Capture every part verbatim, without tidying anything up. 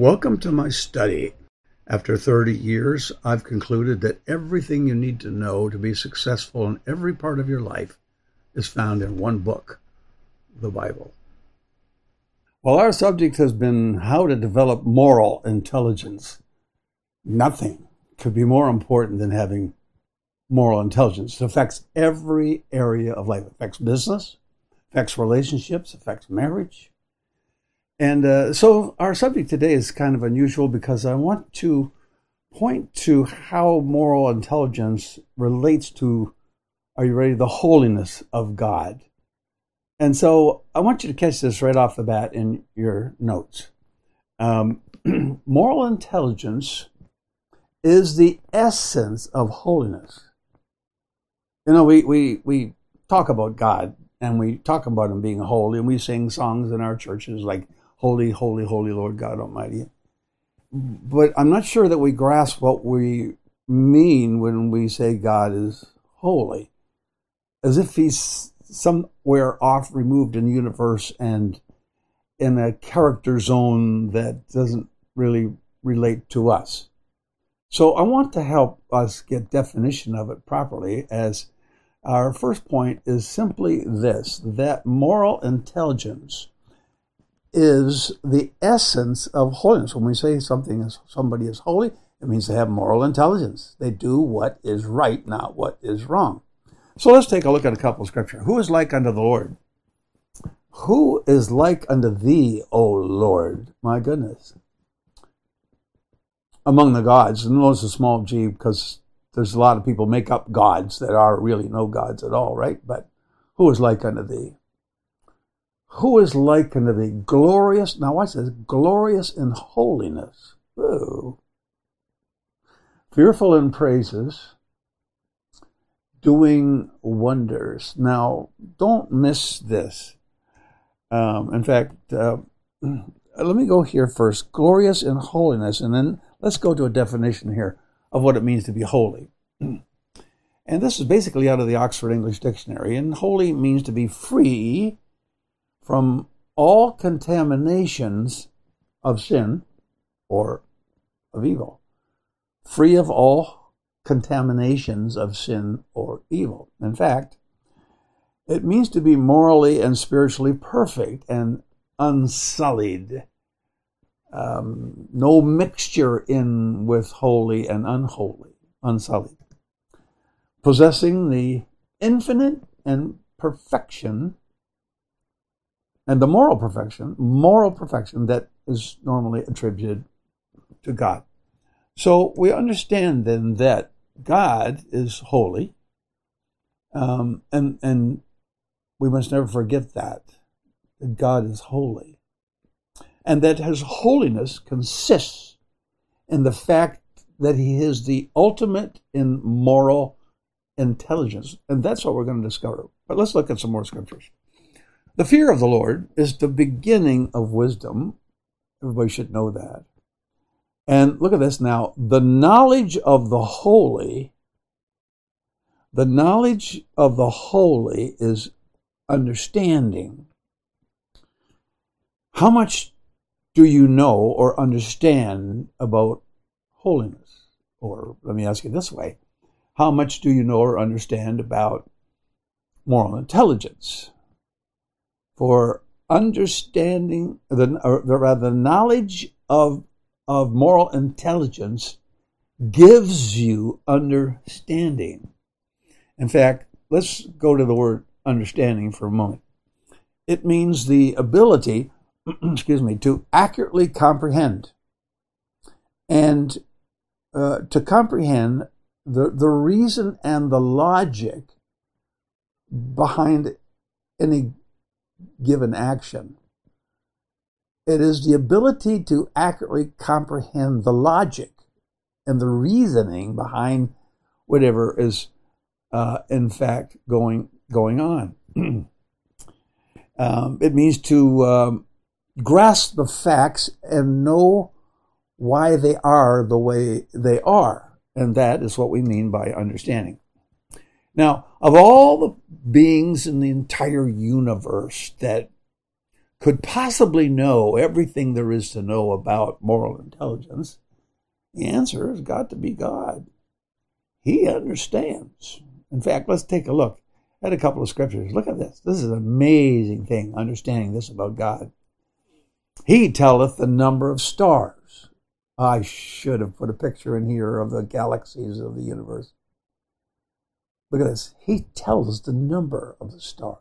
Welcome to my study. After thirty years, I've concluded that everything you need to know to be successful in every part of your life is found in one book, the Bible. Well, our subject has been how to develop moral intelligence. Nothing could be more important than having moral intelligence. It affects every area of life. It affects business, affects relationships, affects marriage. And uh, so our subject today is kind of unusual because I want to point to how moral intelligence relates to, are you ready, the holiness of God. And so I want you to catch this right off the bat in your notes. Um, moral intelligence is the essence of holiness. You know, we, we, we talk about God and we talk about him being holy, and we sing songs in our churches like, Holy, holy, holy Lord God Almighty. But I'm not sure that we grasp what we mean when we say God is holy. As if he's somewhere off, removed in the universe and in a character zone that doesn't really relate to us. So I want to help us get definition of it properly, as our first point is simply this, that moral intelligence is the essence of holiness. When we say something is somebody is holy, it means they have moral intelligence. They do what is right, not what is wrong. So let's take a look at a couple of scripture. Who is like unto the Lord? Who is like unto thee, O Lord? My goodness. Among the gods, and notice a small g because there's a lot of people make up gods that are really no gods at all, right? But who is like unto thee? Who is like unto thee? Glorious, now watch this, glorious in holiness. Ooh. Fearful in praises, doing wonders. Now, don't miss this. Um, in fact, uh, let me go here first. Glorious in holiness, and then let's go to a definition here of what it means to be holy. And this is basically out of the Oxford English Dictionary. And holy means to be free from all contaminations of sin or of evil. Free of all contaminations of sin or evil. In fact, it means to be morally and spiritually perfect and unsullied. Um, no mixture in with holy and unholy, unsullied. Possessing the infinite and perfection and the moral perfection, moral perfection that is normally attributed to God. So we understand then that God is holy, um, and and we must never forget that, that God is holy, and that his holiness consists in the fact that he is the ultimate in moral intelligence, and that's what we're going to discover. But let's look at some more scriptures. The fear of the Lord is the beginning of wisdom. Everybody should know that. And look at this now. The knowledge of the holy, the knowledge of the holy is understanding. How much do you know or understand about holiness? Or let me ask you this way. How much do you know or understand about moral intelligence? For understanding, the, or rather, the knowledge of, of moral intelligence gives you understanding. In fact, let's go to the word understanding for a moment. It means the ability, excuse me, to accurately comprehend. And uh, to comprehend the, the reason and the logic behind any given action. It is the ability to accurately comprehend the logic and the reasoning behind whatever is uh, in fact going going on. um, it means to um, grasp the facts and know why they are the way they are, and that is what we mean by understanding. Now, of all the beings in the entire universe that could possibly know everything there is to know about moral intelligence? The answer has got to be God. He understands. In fact, let's take a look at a couple of scriptures. Look at this. This is an amazing thing, understanding this about God. He telleth the number of stars. I should have put a picture in here of the galaxies of the universe. Look at this. He tells the number of the stars.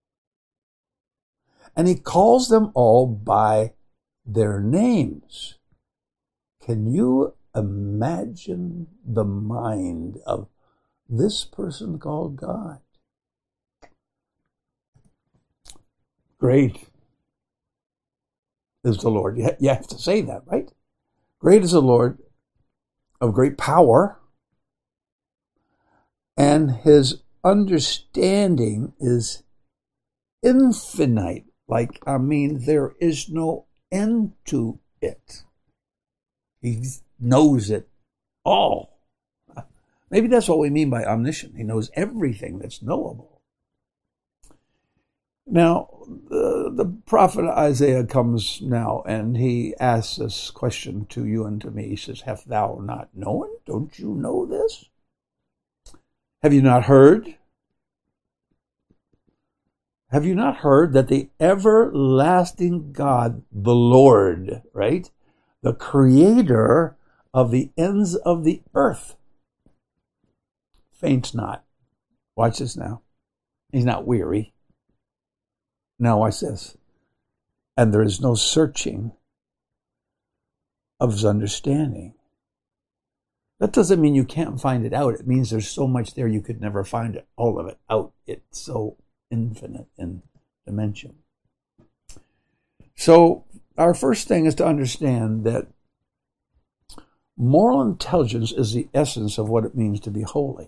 And he calls them all by their names. Can you imagine the mind of this person called God? Great is the Lord. You have to say that, right? Great is the Lord, of great power, and his understanding is infinite. Like, I mean, there is no end to it. He knows it all. Maybe that's what we mean by omniscient. He knows everything that's knowable. Now, the, the prophet Isaiah comes now, and he asks this question to you and to me. He says, "Hast thou not known? Don't you know this? Have you not heard? Have you not heard that the everlasting God, the Lord," right, the creator of the ends of the earth, faints not? Watch this now. He's not weary. Now watch this. "And there is no searching of his understanding." That doesn't mean you can't find it out. It means there's so much there you could never find it, all of it out. It's so infinite in dimension. So our first thing is to understand that moral intelligence is the essence of what it means to be holy.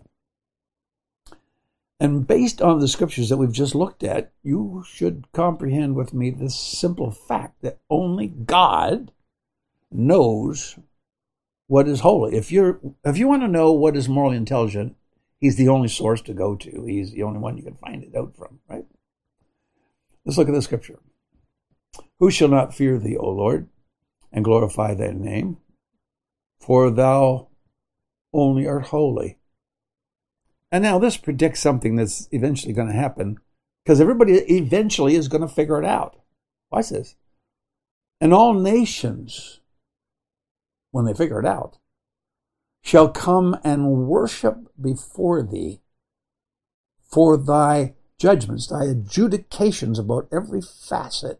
And based on the scriptures that we've just looked at, you should comprehend with me this simple fact that only God knows what is holy. If you're, if you want to know what is morally intelligent, he's the only source to go to. He's the only one you can find it out from, right? Let's look at the scripture. "Who shall not fear thee, O Lord, and glorify thy name? For thou only art holy." And now this predicts something that's eventually going to happen, because everybody eventually is going to figure it out. Watch this. "And all nations, when they figure it out, shall come and worship before thee, for thy judgments, thy adjudications about every facet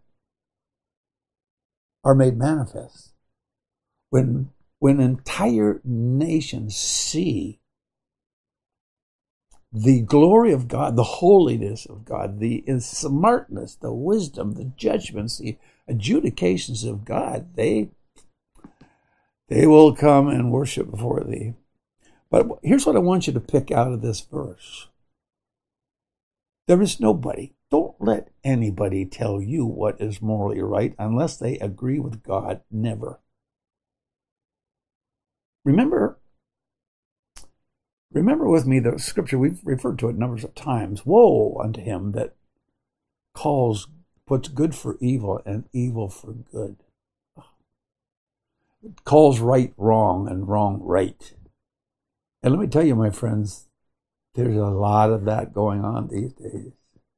are made manifest." When, when entire nations see the glory of God, the holiness of God, the smartness, the wisdom, the judgments, the adjudications of God, they They will come and worship before thee. But here's what I want you to pick out of this verse. There is nobody. Don't let anybody tell you what is morally right unless they agree with God. Never. Remember, remember with me the scripture, we've referred to it numbers of times. "Woe unto him that calls, puts good for evil and evil for good. Calls right wrong and wrong right." And let me tell you, my friends, there's a lot of that going on these days.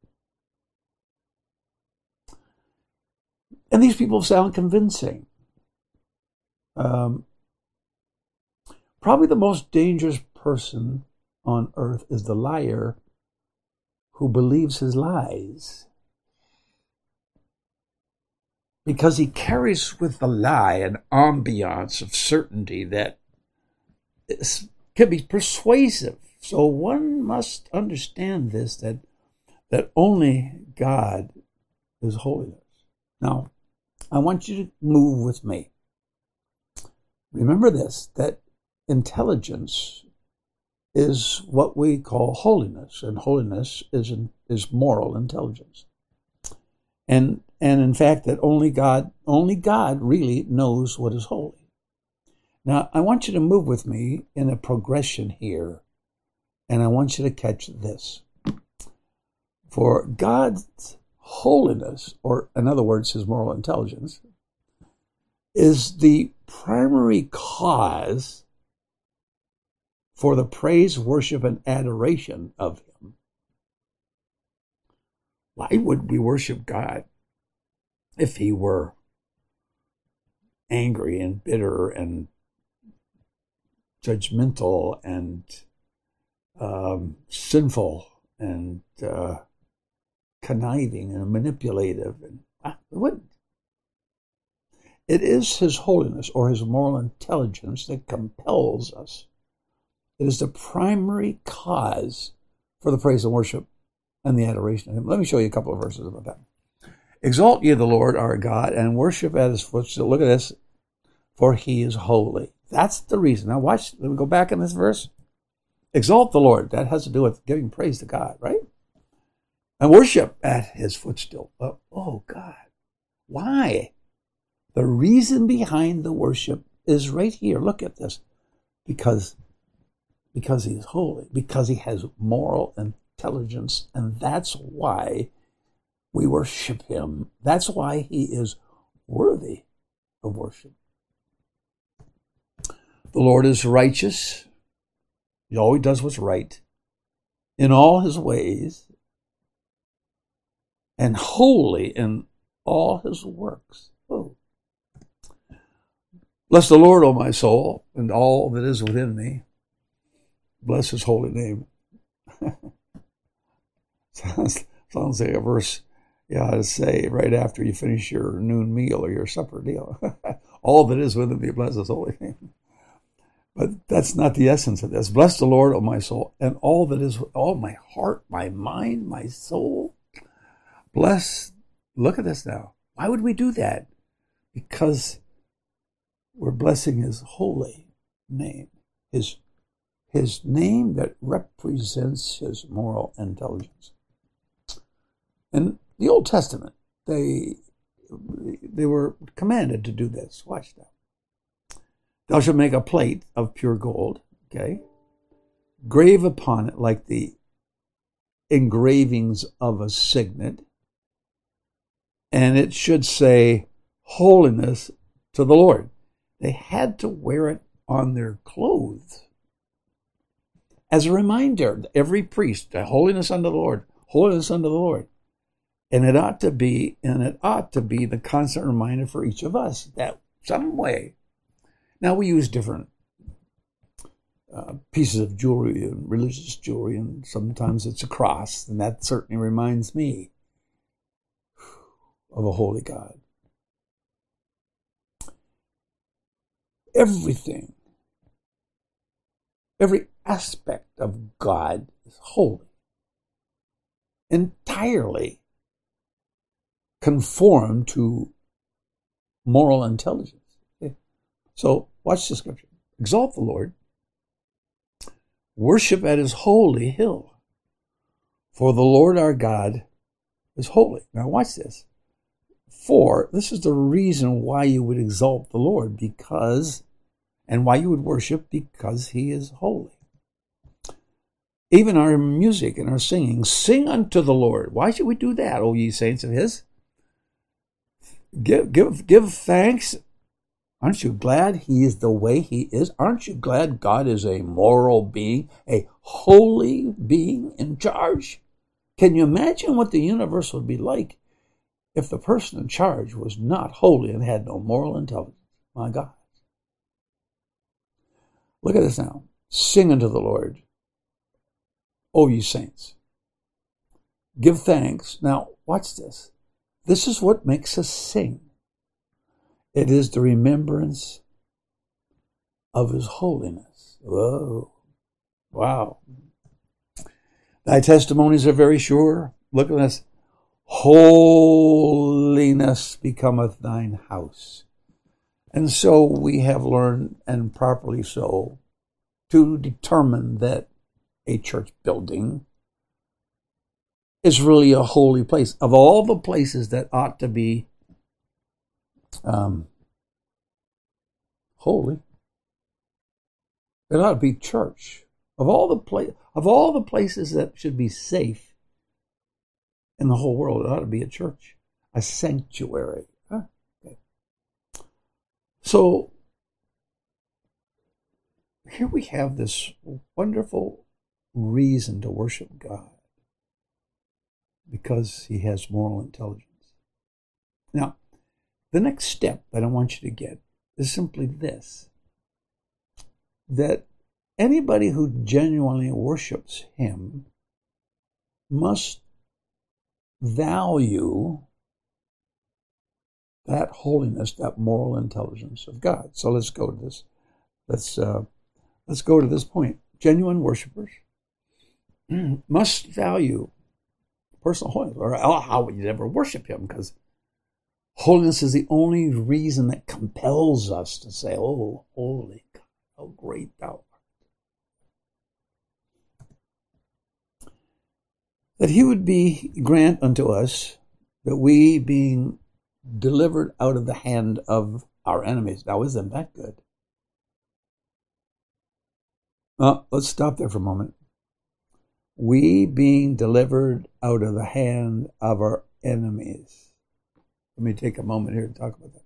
And these people sound convincing. Um, probably the most dangerous person on earth is the liar who believes his lies. Because he carries with the lie an ambiance of certainty that is, can be persuasive. So one must understand this, that, that only God is holiness. Now, I want you to move with me. Remember this, that intelligence is what we call holiness, and holiness is, is moral intelligence. And And in fact, that only God, only God really knows what is holy. Now, I want you to move with me in a progression here, and I want you to catch this. For God's holiness, or in other words, his moral intelligence, is the primary cause for the praise, worship, and adoration of him. Why would we worship God if he were angry and bitter and judgmental and um, sinful and uh, conniving and manipulative? And ah, we wouldn't. It is his holiness or his moral intelligence that compels us. It is the primary cause for the praise and worship and the adoration of him. Let me show you a couple of verses about that. Exalt ye the Lord our God and worship at his footstool. Look at this. For he is holy. That's the reason. Now watch. Let me go back in this verse. Exalt the Lord. That has to do with giving praise to God, right? And worship at his footstool. Oh, oh God. Why? The reason behind the worship is right here. Look at this. Because, because he's holy. Because he has moral intelligence. And that's why we worship him. That's why he is worthy of worship. The Lord is righteous. He always does what's right in all his ways, and holy in all his works. Oh. Bless the Lord, O my soul, and all that is within me. Bless his holy name. sounds, sounds like a verse you ought to say right after you finish your noon meal or your supper deal. All that is within me, bless his holy name. But that's not the essence of this. Bless the Lord, O my soul, and all that is, all my heart, my mind, my soul. Bless, look at this now. Why would we do that? Because we're blessing his holy name, his, his name that represents his moral intelligence. In the Old Testament, they, they were commanded to do this. Watch that. Thou shalt make a plate of pure gold, okay? Grave upon it like the engravings of a signet, and it should say, holiness to the Lord. They had to wear it on their clothes as a reminder, every priest, holiness unto the Lord, holiness unto the Lord. And it ought to be, and it ought to be the constant reminder for each of us that some way. Now, we use different uh, pieces of jewelry and religious jewelry, and sometimes it's a cross, and that certainly reminds me of a holy God. Everything, every aspect of God is holy, entirely conformed to moral intelligence. So, watch the scripture. Exalt the Lord. Worship at his holy hill. For the Lord our God is holy. Now, watch this. For, this is the reason why you would exalt the Lord, because, and why you would worship, because he is holy. Even our music and our singing, sing unto the Lord. Why should we do that, O ye saints of his? Give, give, give thanks. Aren't you glad he is the way he is? Aren't you glad God is a moral being, a holy being in charge? Can you imagine what the universe would be like if the person in charge was not holy and had no moral intelligence? My God. Look at this now. Sing unto the Lord, O ye saints. Give thanks. Now, watch this. This is what makes us sing. It is the remembrance of his holiness. Whoa. Wow. Thy testimonies are very sure. Look at this. Holiness becometh thine house. And so we have learned, and properly so, to determine that a church building is really a holy place. Of all the places that ought to be Um, holy, it ought to be church. Of all the pla- of all the places that should be safe in the whole world. It ought to be a church, a sanctuary. Huh? Okay. So here we have this wonderful reason to worship God, because he has moral intelligence. Now, the next step that I want you to get is simply this, that anybody who genuinely worships him must value that holiness, that moral intelligence of God. So let's go to this. Let's uh, let's go to this point. Genuine worshipers must value personal holiness, or how would you ever worship him? Because holiness is the only reason that compels us to say, "Oh, holy God, how great thou art." That he would be grant unto us that we, being delivered out of the hand of our enemies. Now, isn't that good? Well, let's stop there for a moment. We being delivered out of the hand of our enemies. Let me take a moment here to talk about that.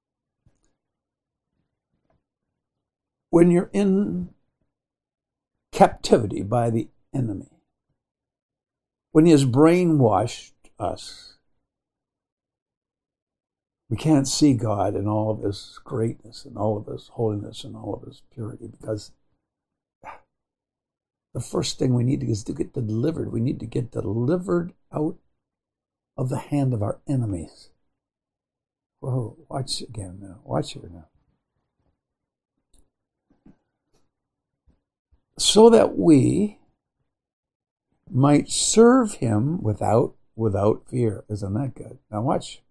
When you're in captivity by the enemy, when he has brainwashed us, we can't see God in all of his greatness and all of his holiness and all of his purity, because the first thing we need is to get delivered. We need to get delivered out of the hand of our enemies. Whoa, watch again now. Watch it now. So that we might serve him without without fear. Isn't that good? Now watch.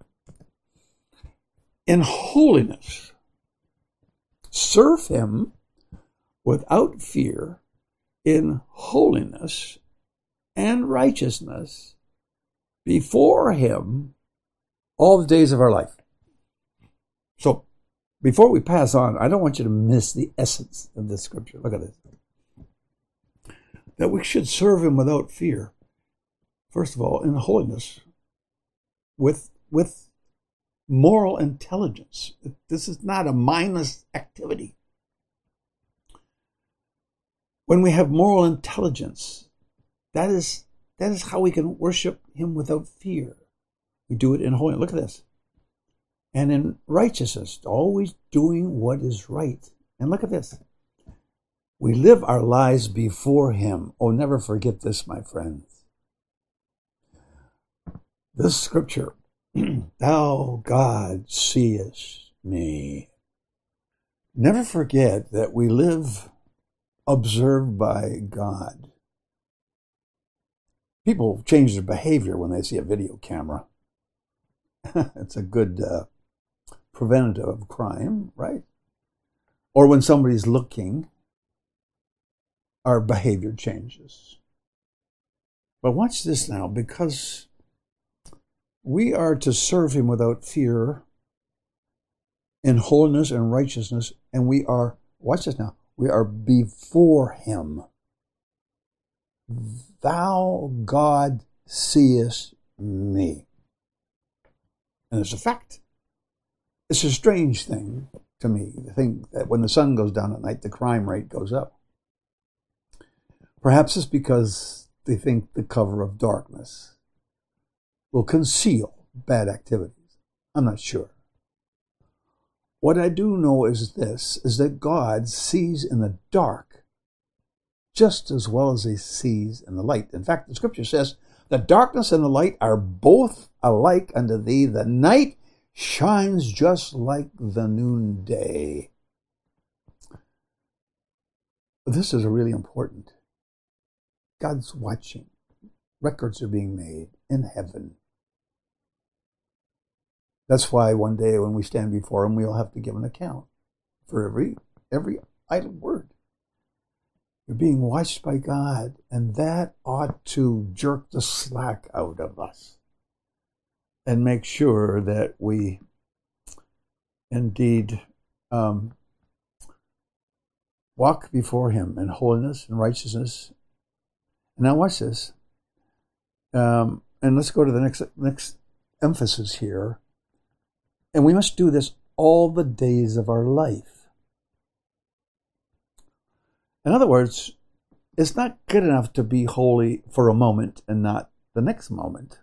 In holiness, serve him without fear, in holiness and righteousness before him all the days of our life. So, before we pass on, I don't want you to miss the essence of this scripture. Look at this. That we should serve him without fear. First of all, in holiness, with, with moral intelligence. This is not a mindless activity. When we have moral intelligence, that is, that is how we can worship him without fear. We do it in holiness. Look at this. And in righteousness, always doing what is right. And look at this. We live our lives before him. Oh, never forget this, my friends. This scripture, thou God seest me. Never forget that we live observed by God. People change their behavior when they see a video camera. It's a good uh, preventative of crime, right? Or when somebody's looking, our behavior changes. But watch this now, because we are to serve him without fear, in holiness and righteousness, and we are, watch this now, we are before him. Thou, God, seest me. And it's a fact. It's a strange thing to me to think that when the sun goes down at night, the crime rate goes up. Perhaps it's because they think the cover of darkness will conceal bad activities. I'm not sure. What I do know is this, is that God sees in the dark just as well as he sees in the light. In fact, the scripture says, the darkness and the light are both alike unto thee. The night shines just like the noonday. This is really important. God's watching. Records are being made in heaven. That's why one day when we stand before him, we'll have to give an account for every every idle word. You're being watched by God, and that ought to jerk the slack out of us and make sure that we indeed um, walk before him in holiness and righteousness. And now watch this. Um, and let's go to the next next emphasis here. And we must do this all the days of our life. In other words, it's not good enough to be holy for a moment and not the next moment.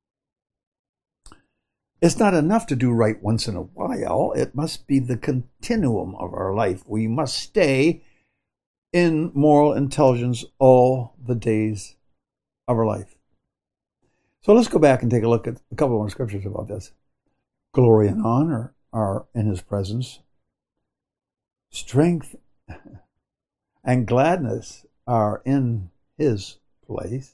It's not enough to do right once in a while. It must be the continuum of our life. We must stay in moral intelligence all the days of our life. So let's go back and take a look at a couple more scriptures about this. Glory and honor are in his presence. Strength and gladness are in his place.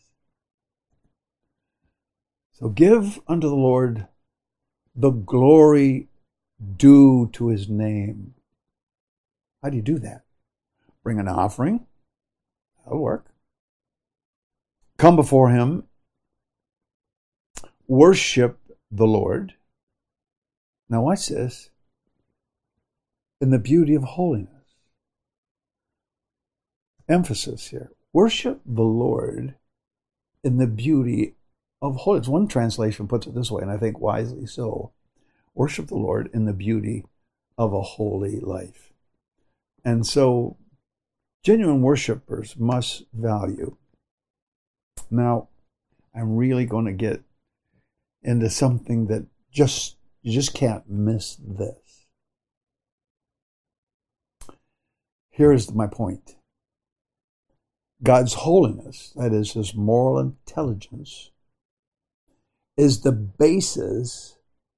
So give unto the Lord the glory due to his name. How do you do that? Bring an offering. That'll work. Come before him. Worship the Lord. Now watch this. In the beauty of holiness. Emphasis here. Worship the Lord in the beauty of holiness. One translation puts it this way, and I think wisely so. Worship the Lord in the beauty of a holy life. And so, genuine worshipers must value. Now, I'm really going to get into something that just you just can't miss this. Here is my point. God's holiness, that is his moral intelligence, is the basis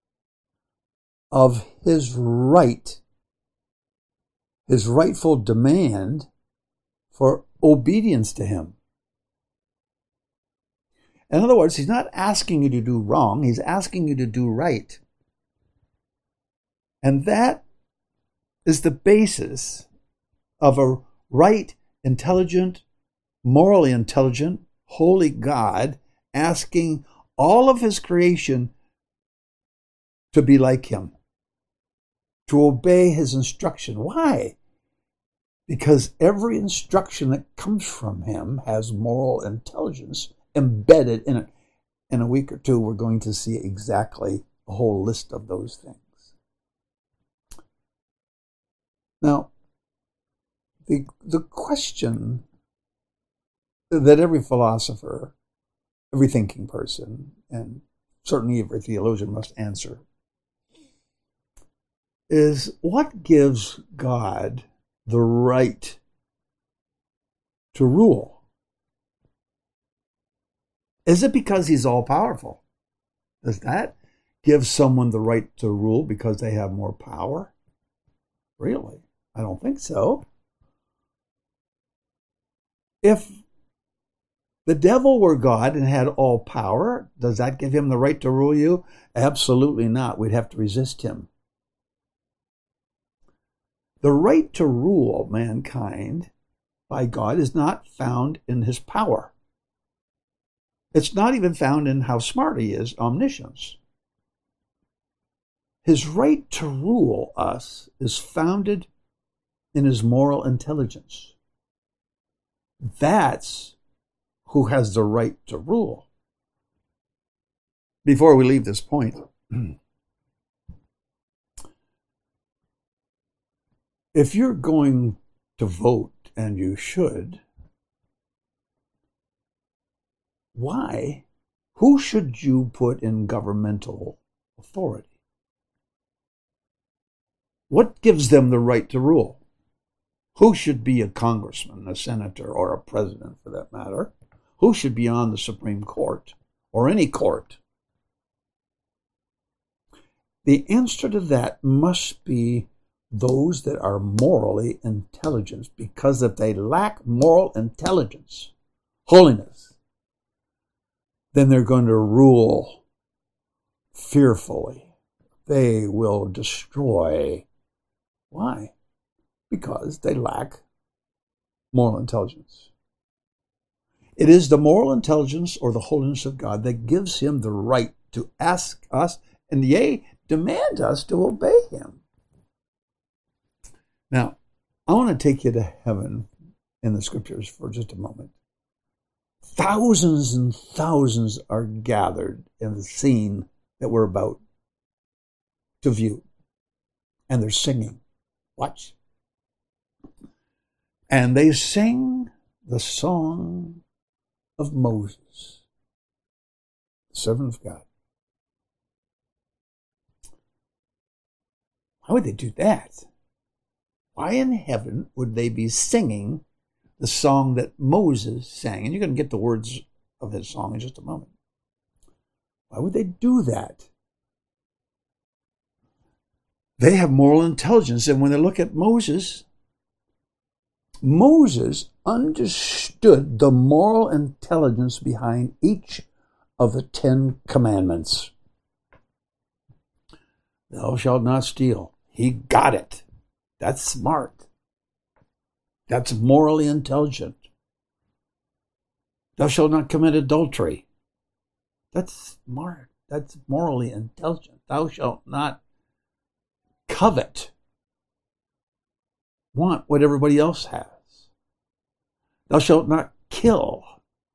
of his right, his rightful demand for obedience to him. In other words, he's not asking you to do wrong, he's asking you to do right. And that is the basis of a right, intelligent, morally intelligent, holy God asking all of his creation to be like him, to obey his instruction. Why? Because every instruction that comes from him has moral intelligence embedded in it. In a week or two, we're going to see exactly a whole list of those things. Now, the, the question that every philosopher, every thinking person, and certainly every theologian must answer is, what gives God the right to rule? Is it because he's all-powerful? Does that give someone the right to rule because they have more power? Really? I don't think so. If the devil were God and had all power, does that give him the right to rule you? Absolutely not. We'd have to resist him. The right to rule mankind by God is not found in his power. It's not even found in how smart he is, omniscience. His right to rule us is founded in his moral intelligence. That's who has the right to rule. Before we leave this point, if you're going to vote, and you should, why? Who should you put in governmental authority? What gives them the right to rule? Who should be a congressman, a senator, or a president for that matter? Who should be on the Supreme Court or any court? The answer to that must be those that are morally intelligent, because if they lack moral intelligence, holiness, then they're going to rule fearfully. They will destroy. Why? Because they lack moral intelligence. It is the moral intelligence or the holiness of God that gives him the right to ask us, and yea, demand us to obey him. Now, I want to take you to heaven in the scriptures for just a moment. thousands and thousands are gathered in the scene that we're about to view. And they're singing. Watch. And they sing the song of Moses, the servant of God. Why would they do that? Why in heaven would they be singing the song that Moses sang? And you're going to get the words of his song in just a moment. Why would they do that? They have moral intelligence, and when they look at Moses, Moses understood the moral intelligence behind each of the Ten Commandments. Thou shalt not steal. He got it. That's smart. That's morally intelligent. Thou shalt not commit adultery. That's smart. That's morally intelligent. Thou shalt not covet. Want what everybody else has. Thou shalt not kill.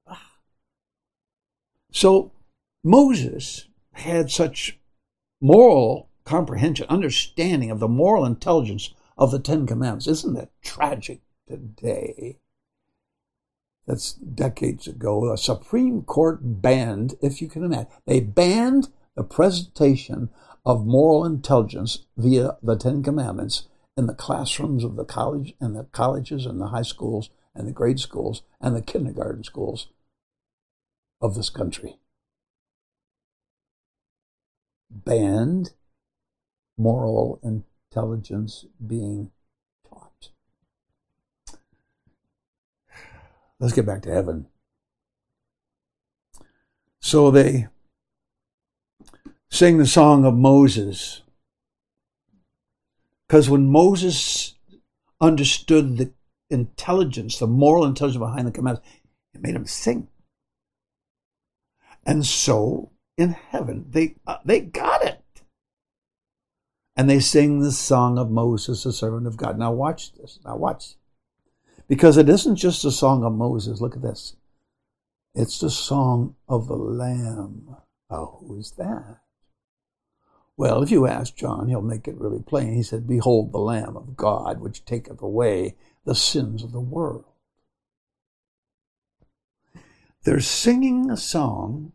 So Moses had such moral comprehension, understanding of the moral intelligence of the Ten Commandments. Isn't that tragic today? That's decades ago. A Supreme Court banned, if you can imagine, they banned the presentation of moral intelligence via the Ten Commandments in the classrooms of the college and the colleges and the high schools and the grade schools and the kindergarten schools of this country. Banned moral intelligence being taught. Let's get back to heaven. So they sing the song of Moses, because when Moses understood the intelligence, the moral intelligence behind the commandments, it made him sing. And so in heaven, they uh, they got it. And they sing the song of Moses, the servant of God. Now watch this. Now watch. Because it isn't just the song of Moses. Look at this. It's the song of the Lamb. Oh, who is that? Well, if you ask John, he'll make it really plain. He said, behold the Lamb of God, which taketh away the sins of the world. They're singing a song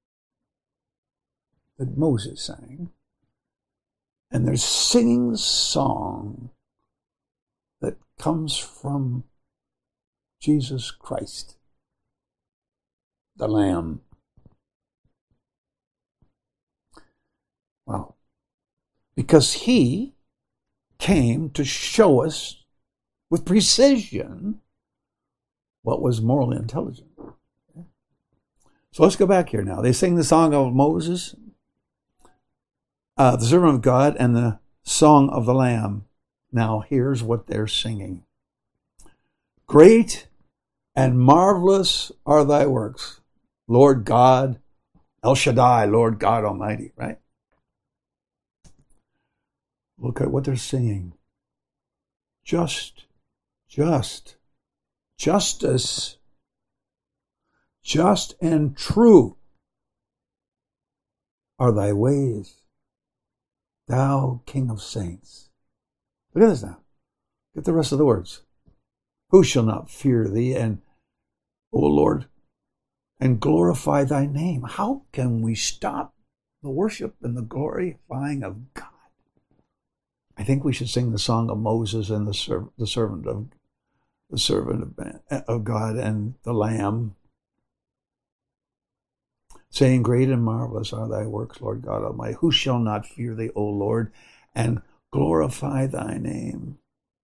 that Moses sang, and they're singing the song that comes from Jesus Christ, the Lamb. Wow. Because he came to show us with precision what was morally intelligent. So let's go back here now. They sing the song of Moses, uh, the servant of God, and the song of the Lamb. Now here's what they're singing. Great and marvelous are thy works, Lord God, El Shaddai, Lord God Almighty, right? Look at what they're singing. Just, just, justice, just and true are thy ways, thou King of saints. Look at this now. Get the rest of the words. Who shall not fear thee, and, O Lord, and glorify thy name? How can we stop the worship and the glorifying of God? I think we should sing the song of Moses and the, serv- the servant of the servant of, of God and the Lamb, saying, great and marvelous are thy works, Lord God Almighty. Who shall not fear thee, O Lord, and glorify thy name?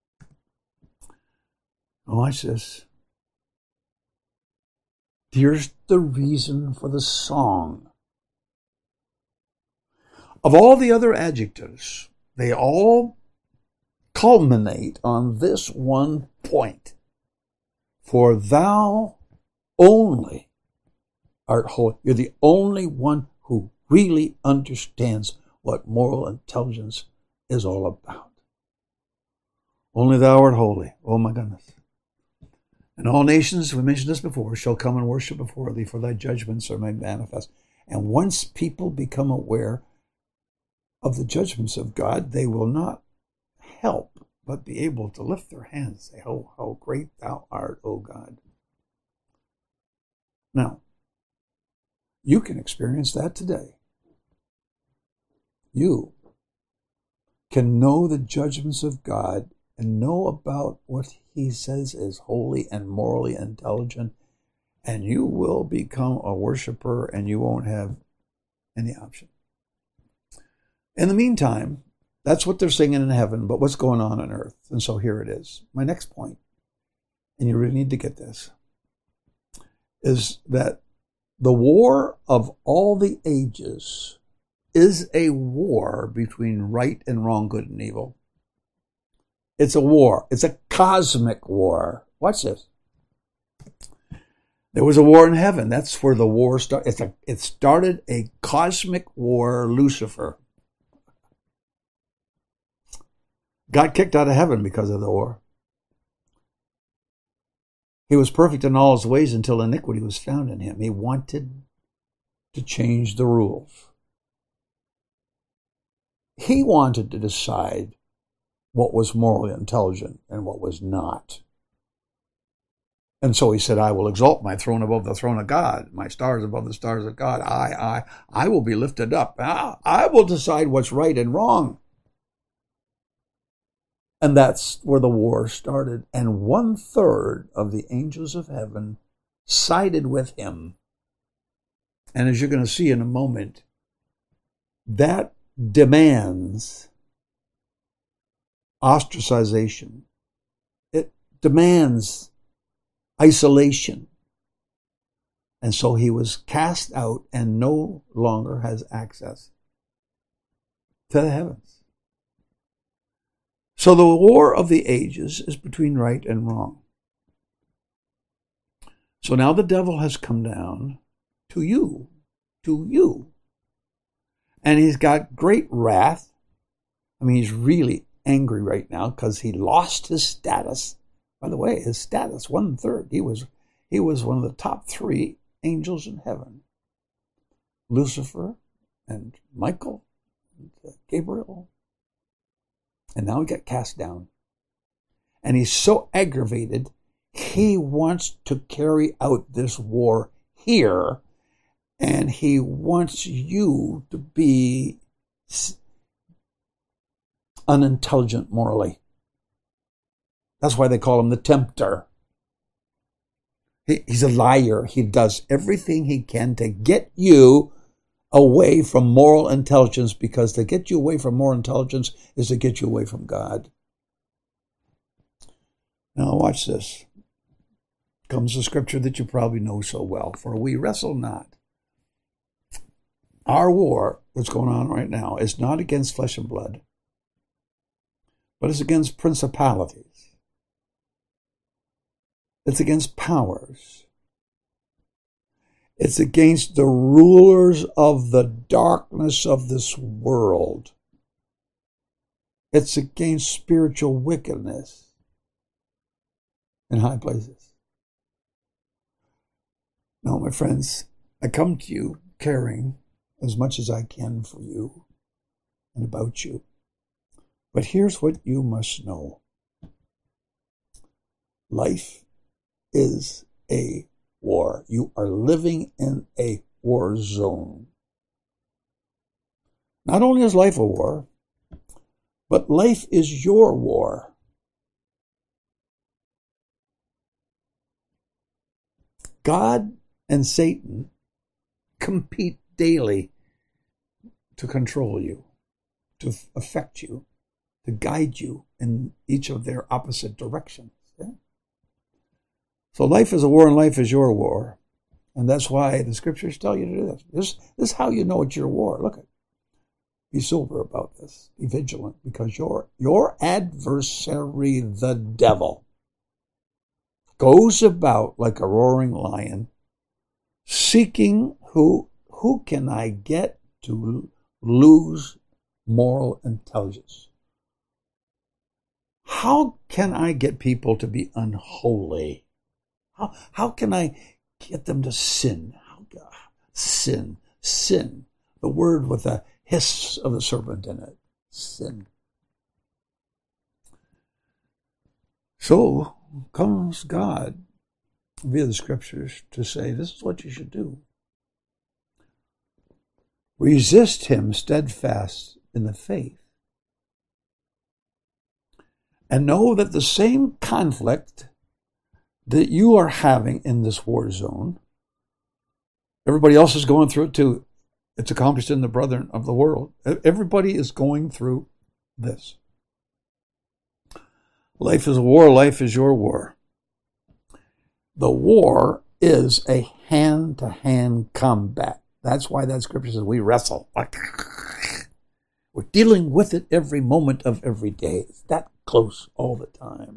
Oh, watch this. Here's the reason for the song. Of all the other adjectives, they all culminate on this one point. For thou only art holy. You're the only one who really understands what moral intelligence is all about. Only thou art holy. Oh my goodness. And all nations, we mentioned this before, shall come and worship before thee, for thy judgments are made manifest. And once people become aware of the judgments of God, they will not help but be able to lift their hands and say, oh, how great thou art, O God. Now, you can experience that today. You can know the judgments of God and know about what he says is holy and morally intelligent, and you will become a worshiper and you won't have any option. In the meantime, that's what they're singing in heaven, but what's going on on earth? And so here it is. My next point, and you really need to get this, is that the war of all the ages is a war between right and wrong, good and evil. It's a war. It's a cosmic war. Watch this. There was a war in heaven. That's where the war started. It's a, it started a cosmic war, Lucifer. Got kicked out of heaven because of the war. He was perfect in all his ways until iniquity was found in him. He wanted to change the rules. He wanted to decide what was morally intelligent and what was not. And so he said, I will exalt my throne above the throne of God, my stars above the stars of God. I, I, I will be lifted up. I, I will decide what's right and wrong. And that's where the war started. And one third of the angels of heaven sided with him. And as you're going to see in a moment, that demands ostracization. It demands isolation. And so he was cast out and no longer has access to the heavens. So the war of the ages is between right and wrong. So now the devil has come down to you, to you. And he's got great wrath. I mean, he's really angry right now because he lost his status. By the way, his status, one third. He was, he was one of the top three angels in heaven. Lucifer and Michael and Gabriel. And now he got cast down. And he's so aggravated, he wants to carry out this war here. And he wants you to be unintelligent morally. That's why they call him the tempter. He, he's a liar. He does everything he can to get you away from moral intelligence, because to get you away from moral intelligence is to get you away from God. Now watch this. Comes a scripture that you probably know so well. For we wrestle not. Our war that's going on right now is not against flesh and blood, but it's against principalities. It's against powers. It's against the rulers of the darkness of this world. It's against spiritual wickedness in high places. Now, my friends, I come to you caring as much as I can for you and about you. But here's what you must know. Life is a war. You are living in a war zone. Not only is life a war, but life is your war. God and Satan compete daily to control you, to affect you, to guide you in each of their opposite directions. Yeah? So life is a war and life is your war. And that's why the scriptures tell you to do this. This, this is how you know it's your war. Look at it. Be sober about this. Be vigilant, because your, your adversary, the devil, goes about like a roaring lion, seeking who, who can I get to lose moral intelligence? How can I get people to be unholy? How, how can I get them to sin? How, sin, sin. The word with the hiss of the serpent in it. Sin. So comes God via the scriptures to say, this is what you should do. Resist him steadfast in the faith. And know that the same conflict that you are having in this war zone, everybody else is going through it too. It's accomplished in the brethren of the world. Everybody is going through this. Life is a war. Life is your war. The war is a hand-to-hand combat. That's why that scripture says we wrestle. We're dealing with it every moment of every day. It's that close all the time.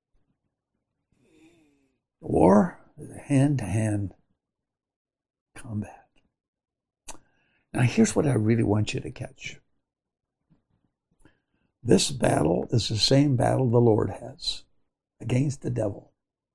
The war is a hand-to-hand combat. Now here's what I really want you to catch. This battle is the same battle the Lord has against the devil.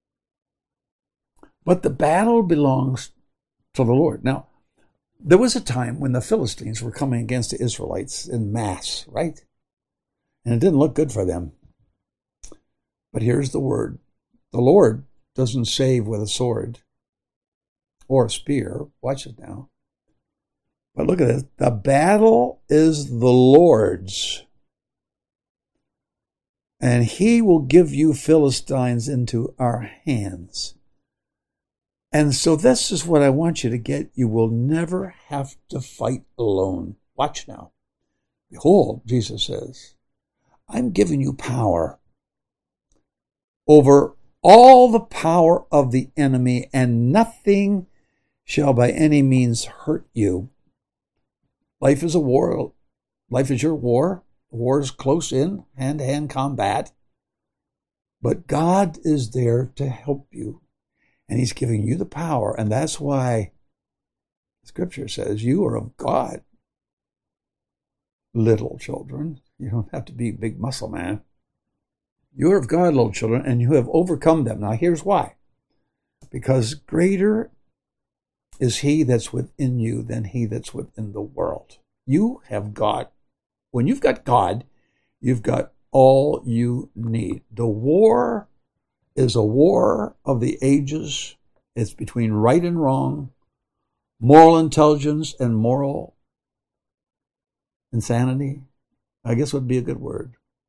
But the battle belongs to the Lord. Now, there was a time when the Philistines were coming against the Israelites in mass, right? And it didn't look good for them. But here's the word. The Lord doesn't save with a sword or a spear. Watch it now. But look at this. The battle is the Lord's. And he will give you Philistines into our hands. And so this is what I want you to get. You will never have to fight alone. Watch now. Behold, Jesus says, I'm giving you power over all the power of the enemy, and nothing shall by any means hurt you. Life is a war. Life is your war. War is close in, hand-to-hand combat. But God is there to help you. And he's giving you the power. And that's why Scripture says you are of God. Little children. You don't have to be a big muscle man. You are of God, little children, and you have overcome them. Now here's why. Because greater is he that's within you than he that's within the world. You have God. When you've got God, you've got all you need. The war is a war of the ages. It's between right and wrong, moral intelligence and moral insanity, I guess would be a good word.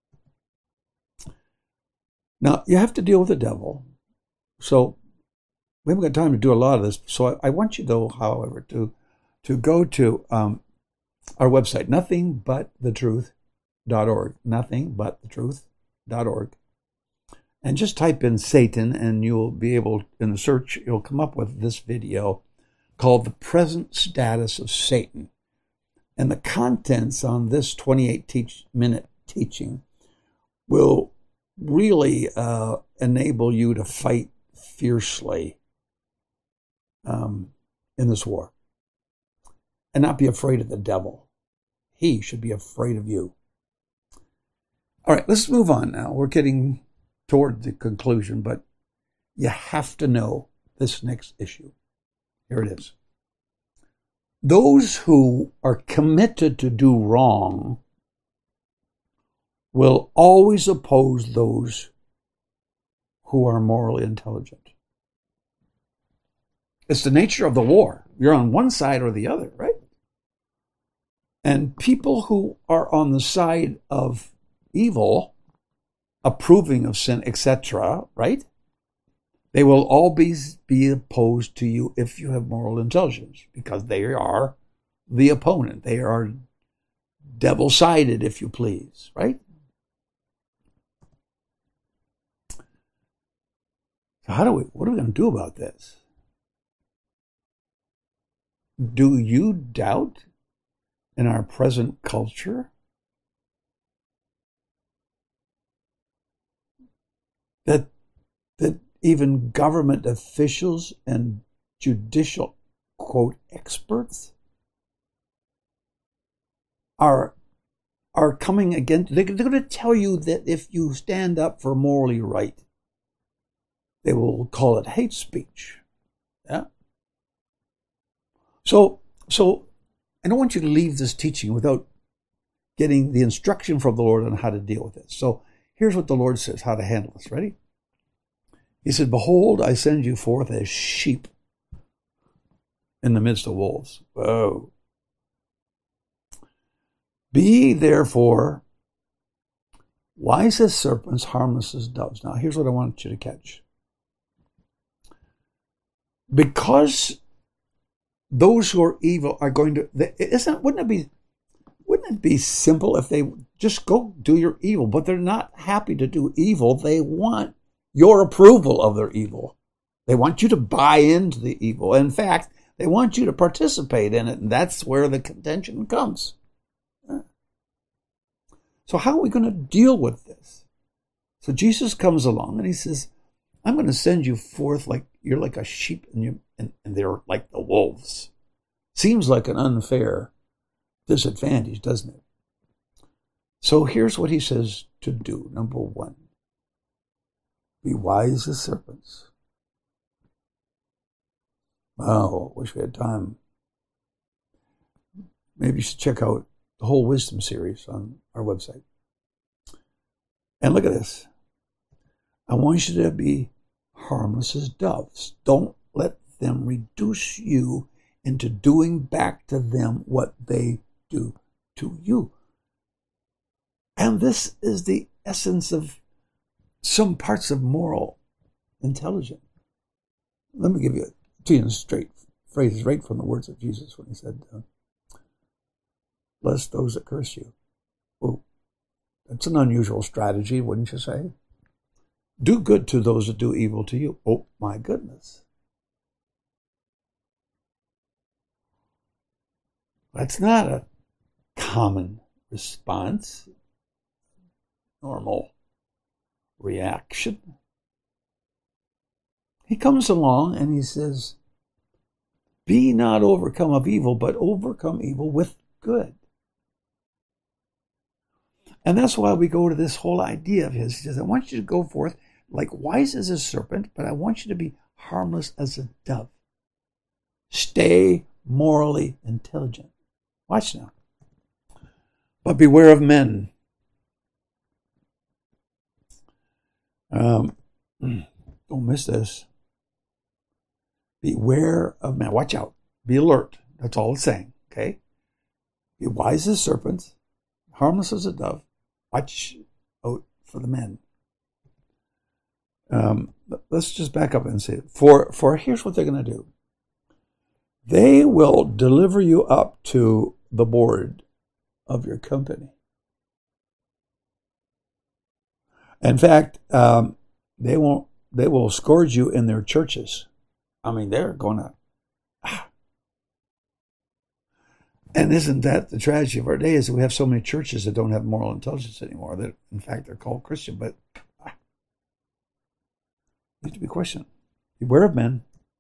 Now, you have to deal with the devil. So we haven't got time to do a lot of this. So I, I want you, though, however, to, to go to um, our website, nothing but the truth dot org, nothing but the truth dot org. And just type in Satan, and you'll be able, in the search, you'll come up with this video called The Present Status of Satan. And the contents on this twenty-eight teach, minute teaching will really uh, enable you to fight fiercely um, in this war. And not be afraid of the devil. He should be afraid of you. All right, let's move on now. We're getting toward the conclusion, but you have to know this next issue. Here it is. Those who are committed to do wrong will always oppose those who are morally intelligent. It's the nature of the war. You're on one side or the other, right? And people who are on the side of evil, approving of sin, et cetera, right? They will always be opposed to you if you have moral intelligence, because they are the opponent. They are devil-sided, if you please, right? So how do we, what are we going to do about this? Do you doubt in our present culture that that even government officials and judicial, quote, experts are are coming against, they're, they're going to tell you that if you stand up for morally right, they will call it hate speech. Yeah. So, so I don't want you to leave this teaching without getting the instruction from the Lord on how to deal with it. So here's what the Lord says, how to handle this. Ready? He said, behold, I send you forth as sheep in the midst of wolves. Whoa. Be therefore wise as serpents, harmless as doves. Now, here's what I want you to catch. Because those who are evil are going to, isn't, wouldn't it be, wouldn't it be simple if they just go do your evil, but they're not happy to do evil. They want your approval of their evil. They want you to buy into the evil. In fact, they want you to participate in it, and that's where the contention comes. So how are we going to deal with this? So Jesus comes along and he says, I'm going to send you forth like you're like a sheep and, you, and, and they're like the wolves. Seems like an unfair disadvantage, doesn't it? So here's what he says to do. Number one, be wise as serpents. Wow, wish we had time. Maybe you should check out the whole wisdom series on our website. And look at this. I want you to be harmless as doves. Don't let them reduce you into doing back to them what they do to you. And this is the essence of some parts of moral intelligence. Let me give you two straight phrases right from the words of Jesus when he said, uh, bless those that curse you. Oh, that's an unusual strategy, wouldn't you say? Do good to those that do evil to you. Oh, my goodness. That's not a common response, normal reaction. He comes along and he says, be not overcome of evil, but overcome evil with good. And that's why we go to this whole idea of his. He says, I want you to go forth like wise as a serpent, but I want you to be harmless as a dove. Stay morally intelligent. Watch now. But beware of men. Um, don't miss this. Beware of men. Watch out. Be alert. That's all it's saying. Okay? Be wise as serpents, harmless as a dove. Watch out for the men. Um, let's just back up and say, for, for here's what they're going to do. They will deliver you up to the board of your company. In fact, um, they won't. They will scourge you in their churches. I mean, they're going to. Ah. And isn't that the tragedy of our day? Is that we have so many churches that don't have moral intelligence anymore? That, in fact, they're called Christian, but ah, need to be questioned. Beware of men.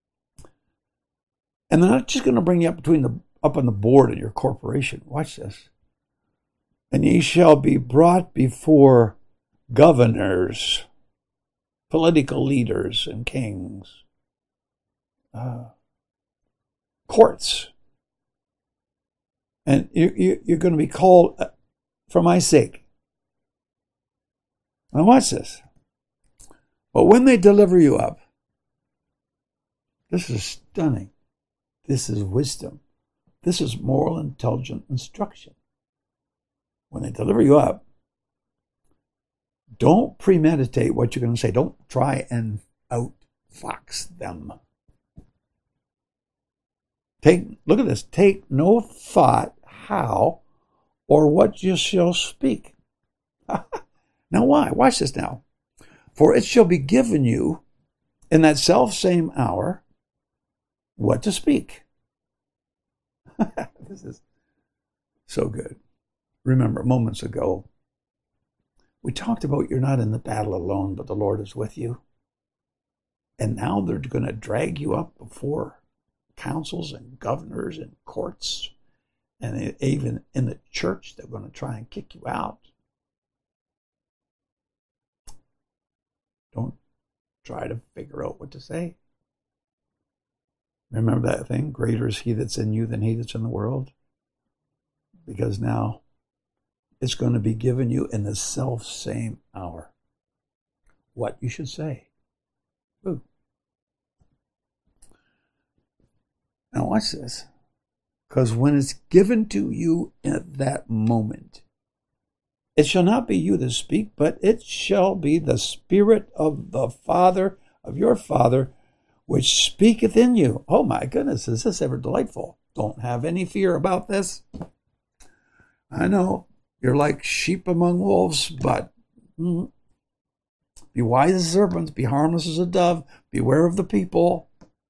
And they're not just going to bring you up between the up on the board of your corporation. Watch this. And ye shall be brought before governors, political leaders, and kings, uh, courts, and you, you, you're going to be called for my sake. Now watch this. But when they deliver you up, this is stunning. This is wisdom. This is moral, intelligent instruction. When they deliver you up, don't premeditate what you're going to say. Don't try and outfox them. Take, look at this. Take no thought how or what you shall speak. Now why? Watch this now. For it shall be given you in that self same hour what to speak. This is so good. Remember, moments ago, we talked about you're not in the battle alone, but the Lord is with you. And now they're going to drag you up before councils and governors and courts. And even in the church, they're going to try and kick you out. Don't try to figure out what to say. Remember that thing? Greater is he that's in you than he that's in the world. Because now it's going to be given you in the self same hour what you should say. Ooh. Now watch this. Because when it's given to you at that moment, it shall not be you that speak, but it shall be the Spirit of the Father, of your Father, which speaketh in you. Oh my goodness, is this ever delightful? Don't have any fear about this. I know you're like sheep among wolves, but mm, be wise as serpents, be harmless as a dove, beware of the people.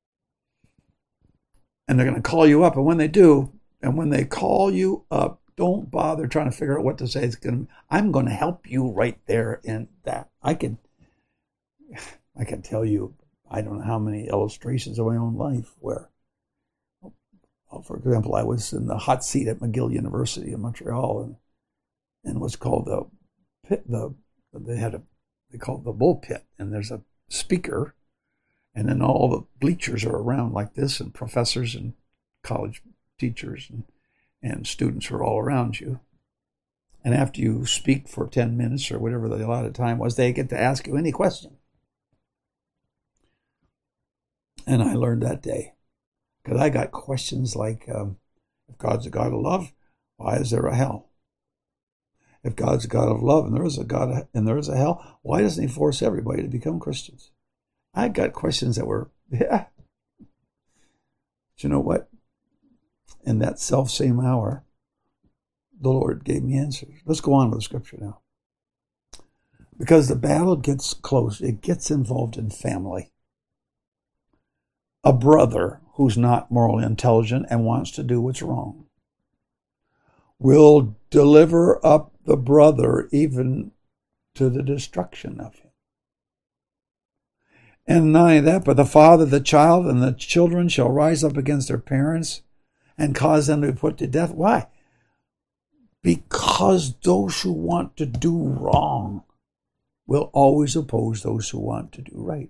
And they're going to call you up, and when they do, and when they call you up, don't bother trying to figure out what to say. It's going to, I'm going to help you right there in that. I can, I can tell you, I don't know how many illustrations of my own life where, well, for example, I was in the hot seat at McGill University in Montreal, and and what's called the pit. The they had a they call it the bull pit, and there's a speaker, and then all the bleachers are around like this, and professors and college teachers and and students are all around you. And after you speak for ten minutes or whatever the allotted time was, they get to ask you any question. And I learned that day, because I got questions like, um, if God's a God of love, why is there a hell? If God's a God of love and there is a God of, and there is a hell, why doesn't he force everybody to become Christians? I got questions that were, yeah. But you know what? In that self-same hour, the Lord gave me answers. Let's go on with the scripture now. Because the battle gets close. It gets involved in family. A brother who's not morally intelligent and wants to do what's wrong will deliver up the brother even to the destruction of him. And not only that, but the father, the child, and the children shall rise up against their parents and cause them to be put to death. Why? Because those who want to do wrong will always oppose those who want to do right.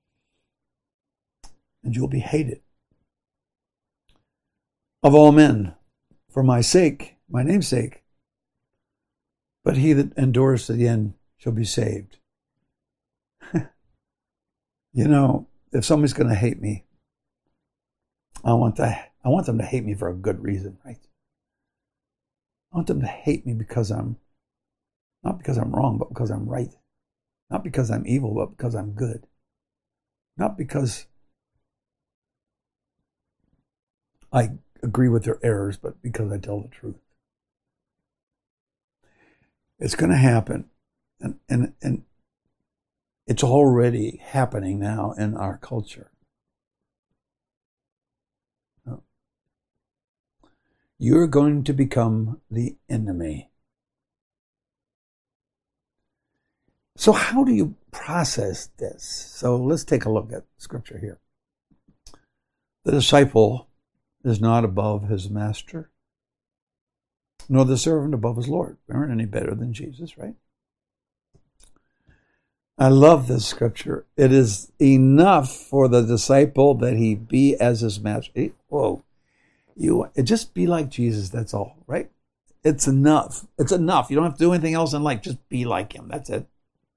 And you'll be hated of all men for my sake, my name's sake. But he that endures to the end shall be saved. You know, if somebody's going to hate me, I want to, I want them to hate me for a good reason, right? I want them to hate me because I'm, not because I'm wrong, but because I'm right. Not because I'm evil, but because I'm good. Not because I agree with their errors, but because I tell the truth. It's going to happen, and, and, and it's already happening now in our culture. You're going to become the enemy. So how do you process this? So let's take a look at scripture here. The disciple is not above his master, nor the servant above his Lord. We aren't any better than Jesus, right? I love this scripture. It is enough for the disciple that he be as his master. Whoa. You just be like Jesus, that's all, right? It's enough. It's enough. You don't have to do anything else in life. Just be like him. That's it.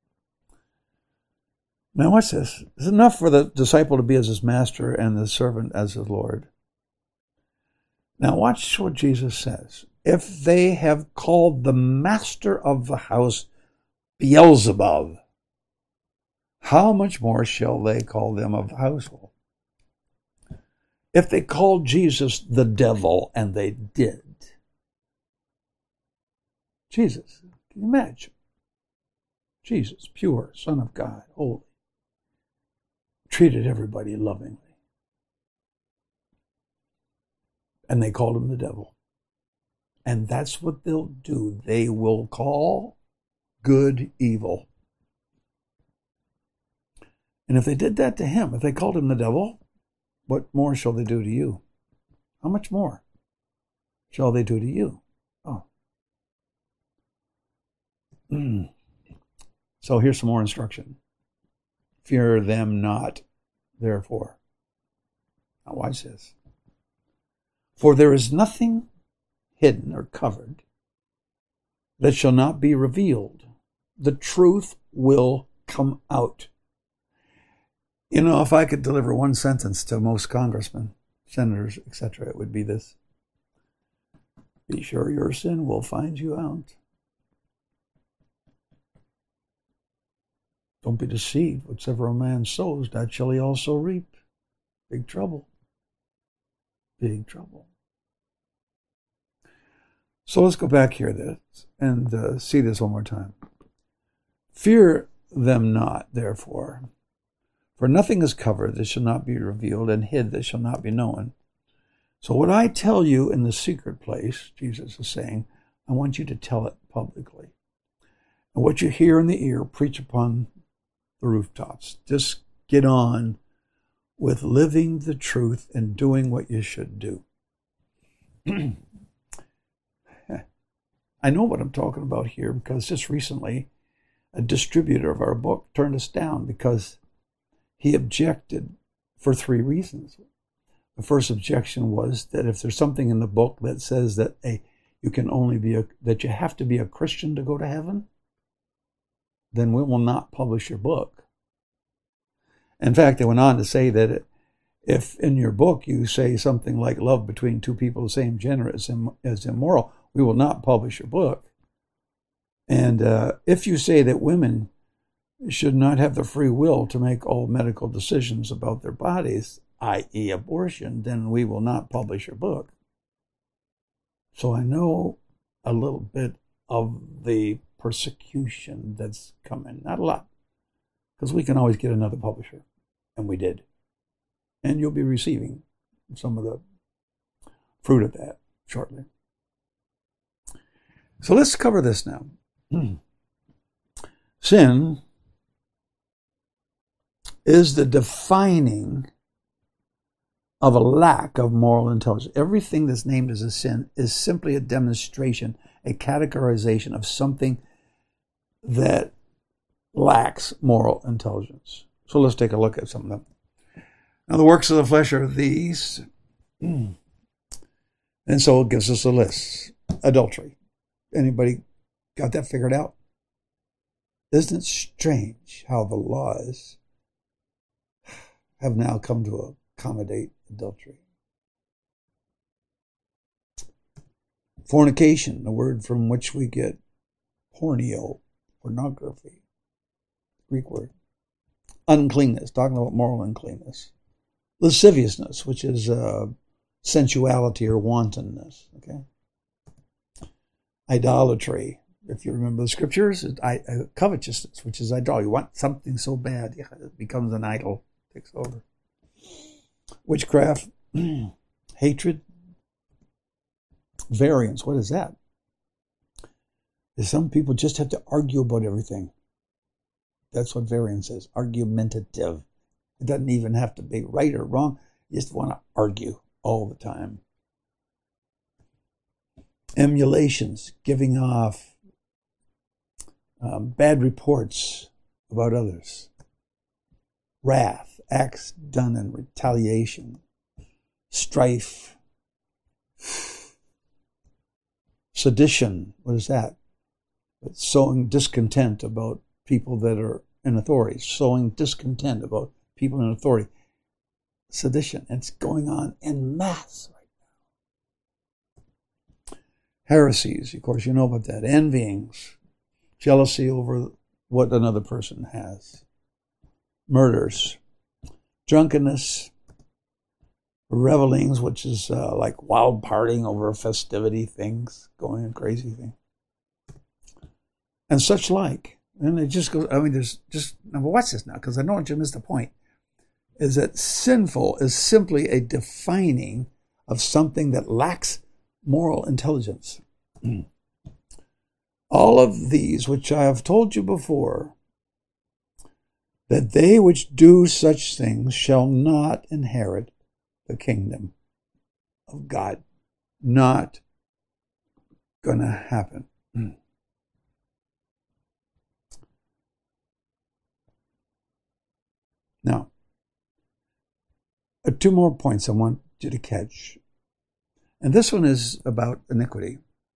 Now watch this. It's enough for the disciple to be as his master and the servant as his Lord. Now watch what Jesus says. If they have called the master of the house Beelzebub, how much more shall they call them of the household? If they called Jesus the devil, and they did. Jesus, can you imagine? Jesus, pure, Son of God, holy, treated everybody lovingly. And they called him the devil. And that's what they'll do. They will call good evil. And if they did that to him, if they called him the devil, what more shall they do to you? How much more shall they do to you? Oh. Mm. So here's some more instruction. Fear them not, therefore. Now watch this. For there is nothing hidden or covered that shall not be revealed. The truth will come out. You know, if I could deliver one sentence to most congressmen, senators, et cetera, it would be this. Be sure your sin will find you out. Don't be deceived. Whatsoever a man sows, that shall he also reap. Big trouble. Big trouble. So let's go back here this, and uh, see this one more time. Fear them not, therefore, for nothing is covered that shall not be revealed, and hid that shall not be known. So what I tell you in the secret place, Jesus is saying, I want you to tell it publicly. And what you hear in the ear, preach upon the rooftops. Just get on with living the truth and doing what you should do. I know what I'm talking about here because just recently a distributor of our book turned us down because he objected for three reasons. The first objection was that if there's something in the book that says that a you can only be a that you have to be a Christian to go to heaven, then we will not publish your book. In fact, they went on to say that if in your book you say something like love between two people of the same gender is, Im- is immoral, we will not publish your book. And uh, if you say that women should not have the free will to make all medical decisions about their bodies, that is abortion, then we will not publish your book. So I know a little bit of the persecution that's coming. Not a lot, because we can always get another publisher, and we did. And you'll be receiving some of the fruit of that shortly. So let's cover this now. Sin is the defining of a lack of moral intelligence. Everything that's named as a sin is simply a demonstration, a categorization of something that lacks moral intelligence. So let's take a look at some of them. Now, the works of the flesh are these. And so it gives us a list. Adultery. Anybody got that figured out? Isn't it strange how the laws have now come to accommodate adultery? Fornication, the word from which we get porneo, pornography, Greek word. Uncleanness, talking about moral uncleanness. Lasciviousness, which is uh, sensuality or wantonness. Okay. Idolatry, if you remember the scriptures, I, uh, covetousness, which is idolatry. You want something so bad, yeah, it becomes an idol, takes over. Witchcraft, hatred, variance. What is that? Is some people just have to argue about everything. That's what variance is, argumentative. It doesn't even have to be right or wrong. You just want to argue all the time. Emulations, giving off um, bad reports about others. Wrath, acts done in retaliation. Strife. Sedition, what is that? It's sowing discontent about people that are in authority. Sowing discontent about people in authority. Sedition. It's going on en masse right now. Heresies, of course, you know about that. Envyings. Jealousy over what another person has. Murders. Drunkenness. Revelings, which is uh, like wild partying over festivity things, going a crazy thing. And such like. And it just goes, I mean, there's just, now watch this now, because I don't want you to miss the point, is that sinful is simply a defining of something that lacks moral intelligence. All of these, which I have told you before, that they which do such things shall not inherit the kingdom of God. Not gonna happen. Now, uh, two more points I want you to catch. And this one is about iniquity,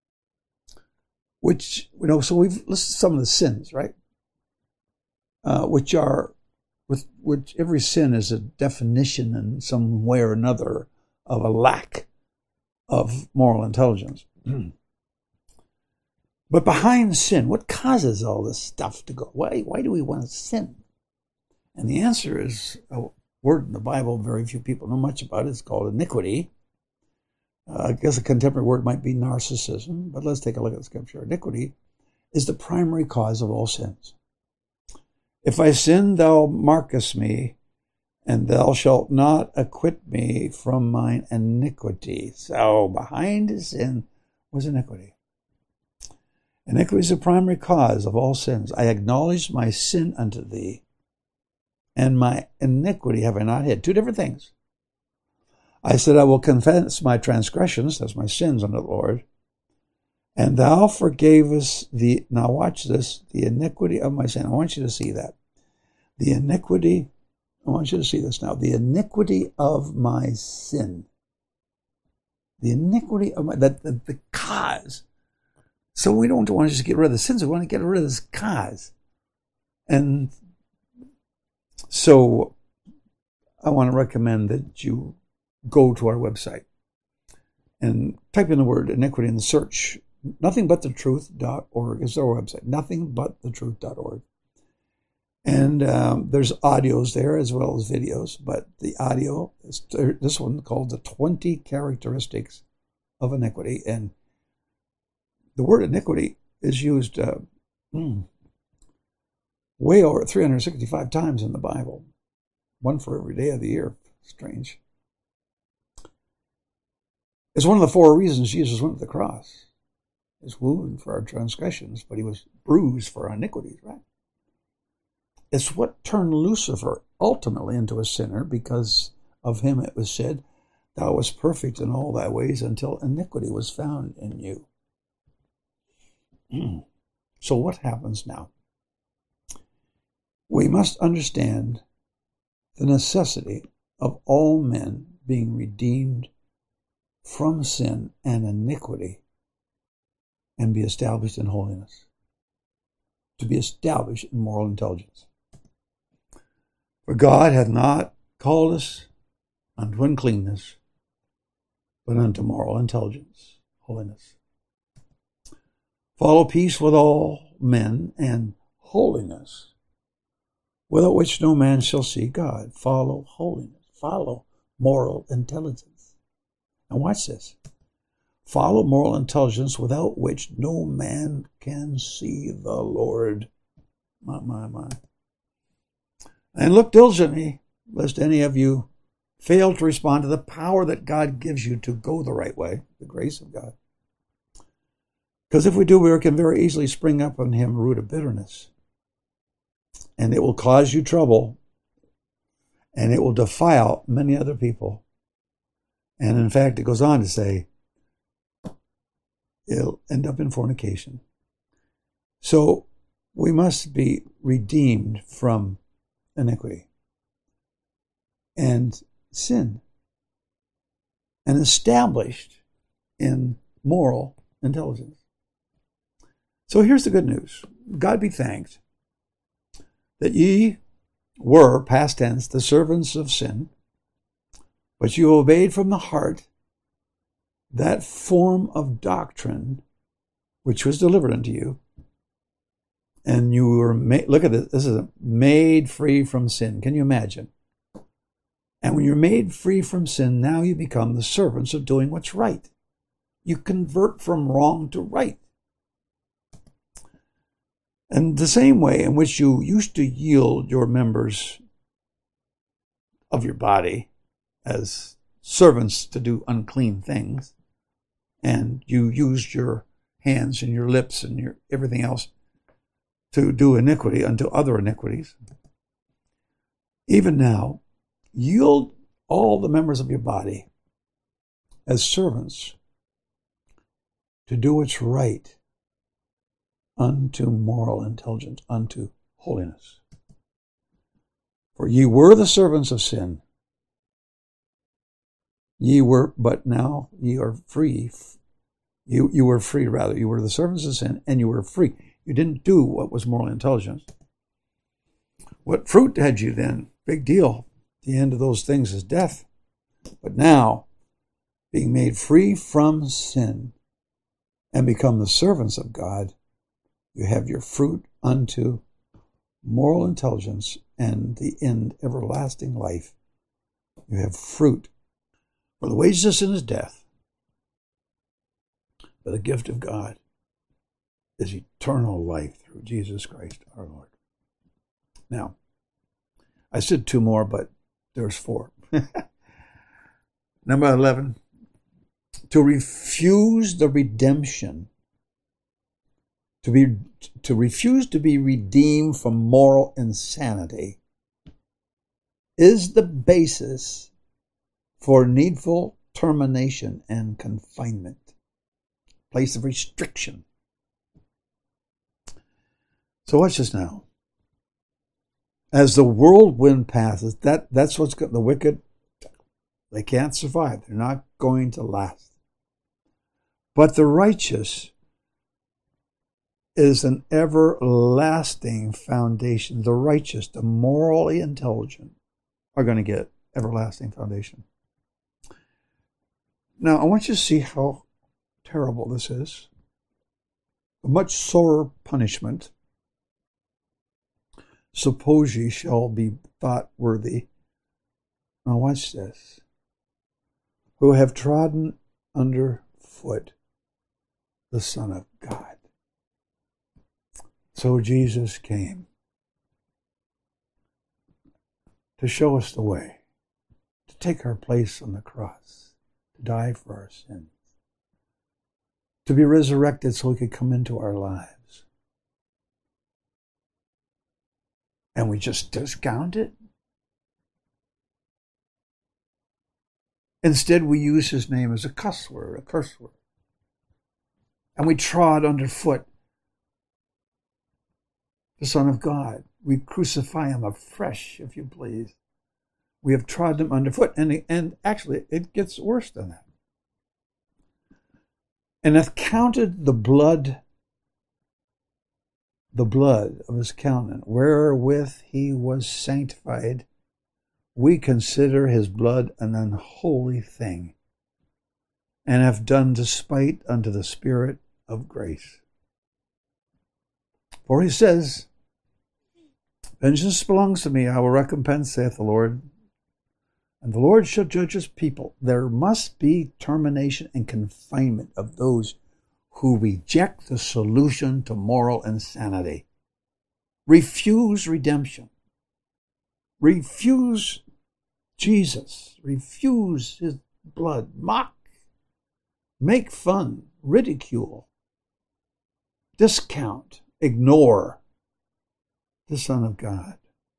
which, you know, so we've listed some of the sins, right? Uh, which are, with which every sin is a definition in some way or another of a lack of moral intelligence. But behind sin, what causes all this stuff to go? Why, why do we want to sin? And the answer is a word in the Bible very few people know much about. It's called iniquity. Uh, I guess a contemporary word might be narcissism, but let's take a look at the scripture. Iniquity is the primary cause of all sins. If I sin, thou markest me, and thou shalt not acquit me from mine iniquity. So behind sin was iniquity. Iniquity is the primary cause of all sins. I acknowledge my sin unto thee, and my iniquity have I not hid. Two different things. I said, I will confess my transgressions, that's my sins, unto the Lord, and thou forgavest the, now watch this, the iniquity of my sin. I want you to see that. The iniquity, I want you to see this now, the iniquity of my sin. The iniquity of my, that the, the cause. So we don't want to just get rid of the sins, we want to get rid of this cause. And so I want to recommend that you go to our website and type in the word iniquity in the search. nothing but the truth dot org is our website, nothing but the truth dot org. And um, there's audios there as well as videos, but the audio is this one called The twenty Characteristics of Iniquity. And the word iniquity is used uh, hmm, way over three hundred sixty-five times in the Bible, one for every day of the year. Strange. It's one of the four reasons Jesus went to the cross. He was wounded for our transgressions, but he was bruised for our iniquities, right? It's what turned Lucifer ultimately into a sinner. Because of him it was said, thou wast perfect in all thy ways until iniquity was found in you. So what happens now? We must understand the necessity of all men being redeemed from sin and iniquity and be established in holiness, to be established in moral intelligence. For God hath not called us unto uncleanness, but unto moral intelligence, holiness. Follow peace with all men and holiness, without which no man shall see God. Follow holiness. Follow moral intelligence. And watch this. Follow moral intelligence, without which no man can see the Lord. My, my, my. And look diligently, lest any of you fail to respond to the power that God gives you to go the right way, the grace of God. Because if we do, we can very easily spring up on him a root of bitterness. And it will cause you trouble. And it will defile many other people. And in fact, it goes on to say, it'll end up in fornication. So we must be redeemed from iniquity and sin and established in moral intelligence. So here's the good news. God be thanked that ye were, past tense, the servants of sin, but you obeyed from the heart that form of doctrine which was delivered unto you, and you were made, look at this, this is a, made free from sin. Can you imagine? And when you're made free from sin, now you become the servants of doing what's right. You convert from wrong to right. And the same way in which you used to yield your members of your body as servants to do unclean things, and you used your hands and your lips and your everything else to do iniquity unto other iniquities, even now, yield all the members of your body as servants to do what's right unto moral intelligence, unto holiness. For ye were the servants of sin. Ye were, but now ye are free. You, you were free, rather. You were the servants of sin, and you were free. You didn't do what was moral intelligence. What fruit had you then? Big deal. The end of those things is death. But now, being made free from sin and become the servants of God, you have your fruit unto moral intelligence and the end everlasting life. You have fruit. For the wages of sin is death, but the gift of God is eternal life through Jesus Christ our Lord. Now, I said two more, but there's four. Number eleven, to refuse the redemption, to be to refuse to be redeemed from moral insanity is the basis for needful termination and confinement, place of restriction. So watch this now. As the whirlwind passes, that, that's what's got the wicked, they can't survive. They're not going to last. But the righteous is an everlasting foundation. The righteous, the morally intelligent, are going to get everlasting foundation. Now, I want you to see how terrible this is. A much sorer punishment. Suppose ye shall be thought worthy. Now watch this. Who have trodden under foot the Son of God. So Jesus came to show us the way, to take our place on the cross, to die for our sins, to be resurrected so he could come into our lives. And we just discount it. Instead, we use his name as a cuss word, a curse word. And we trod underfoot the Son of God. We crucify him afresh, if you please. We have trod him underfoot. And, and actually, it gets worse than that. And hath counted the blood, the blood of his countenance, wherewith he was sanctified. We consider his blood an unholy thing, and have done despite unto the Spirit of grace. For he says, vengeance belongs to me, I will recompense, saith the Lord. And the Lord shall judge his people. There must be termination and confinement of those who reject the solution to moral insanity. Refuse redemption. Refuse Jesus. Refuse his blood. Mock. Make fun. Ridicule. Discount. Ignore the Son of God.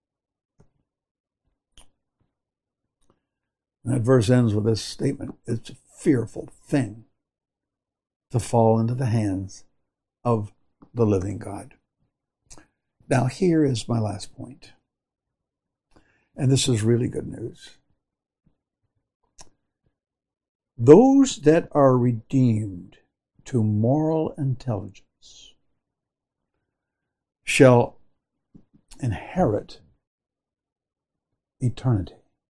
And that verse ends with this statement. It's a fearful thing to fall into the hands of the living God. Now, here is my last point. And this is really good news. Those that are redeemed to moral intelligence shall inherit eternity.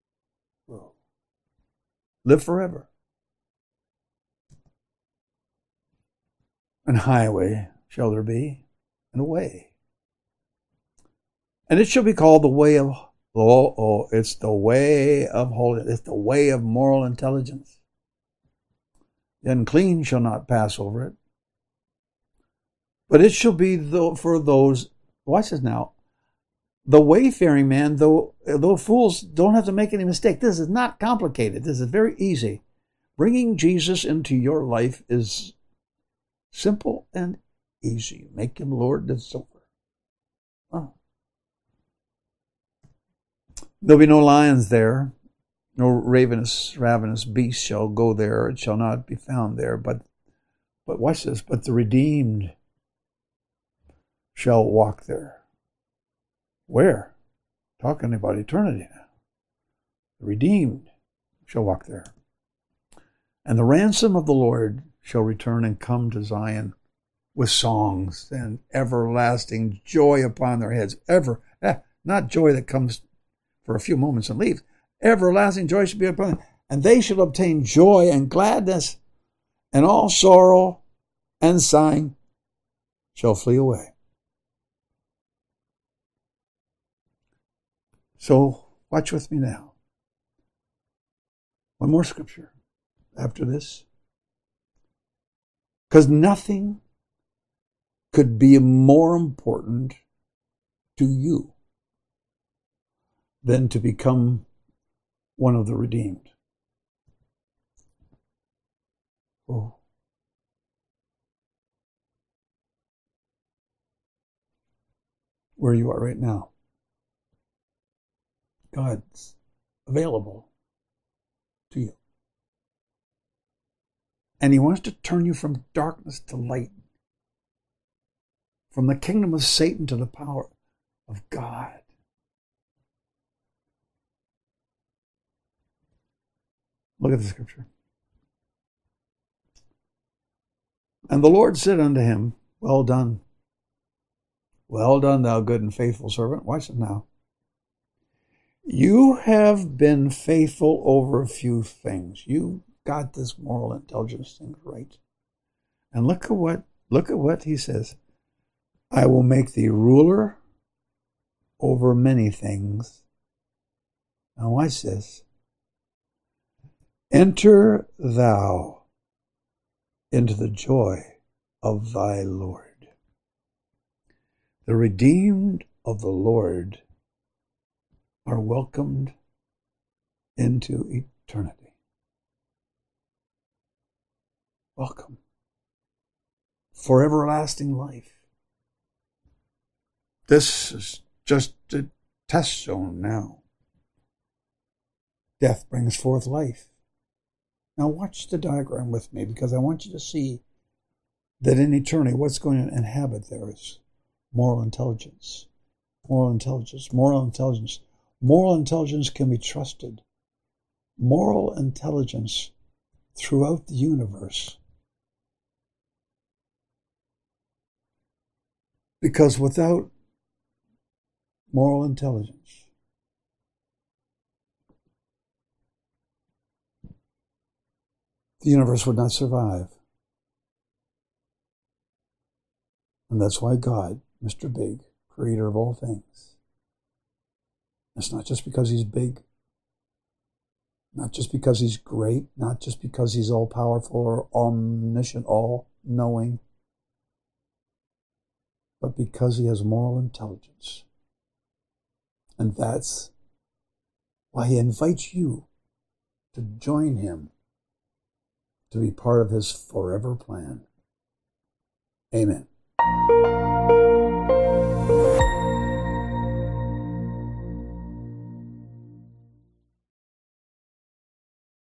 Live forever. An highway shall there be, and a way. And it shall be called the way of, oh, oh, it's the way of holiness. It's the way of moral intelligence. The unclean shall not pass over it. But it shall be for those, watch this now, the wayfaring man, though, though fools don't have to make any mistake. This is not complicated. This is very easy. Bringing Jesus into your life is simple and easy. Make him Lord, that's over. Oh. There'll be no lions there. No ravenous, ravenous beast shall go there. It shall not be found there. But, but watch this. But the redeemed shall walk there. Where? Talking about eternity now. The redeemed shall walk there. And the ransom of the Lord shall return and come to Zion with songs and everlasting joy upon their heads. Ever, eh, not joy that comes for a few moments and leaves. Everlasting joy shall be upon them. And they shall obtain joy and gladness, and all sorrow and sighing shall flee away. So watch with me now. One more scripture after this. Because nothing could be more important to you than to become one of the redeemed. Oh. Where you are right now, God's available to you. And he wants to turn you from darkness to light, from the kingdom of Satan to the power of God. Look at the scripture. And the Lord said unto him, well done. Well done, thou good and faithful servant. Watch it now. You have been faithful over a few things. You got this moral intelligence thing right. And look at what look at what he says. I will make thee ruler over many things. Now watch this. Enter thou into the joy of thy Lord. The redeemed of the Lord are welcomed into eternity. Welcome for everlasting life. This is just a test zone now. Death brings forth life. Now watch the diagram with me, because I want you to see that in eternity, what's going to inhabit there is moral intelligence. Moral intelligence. Moral intelligence. Moral intelligence can be trusted. Moral intelligence throughout the universe. Because without moral intelligence, the universe would not survive. And that's why God, Mister Big, creator of all things, it's not just because he's big, not just because he's great, not just because he's all-powerful or omniscient, all-knowing, but because he has moral intelligence. And that's why he invites you to join him, to be part of his forever plan. Amen.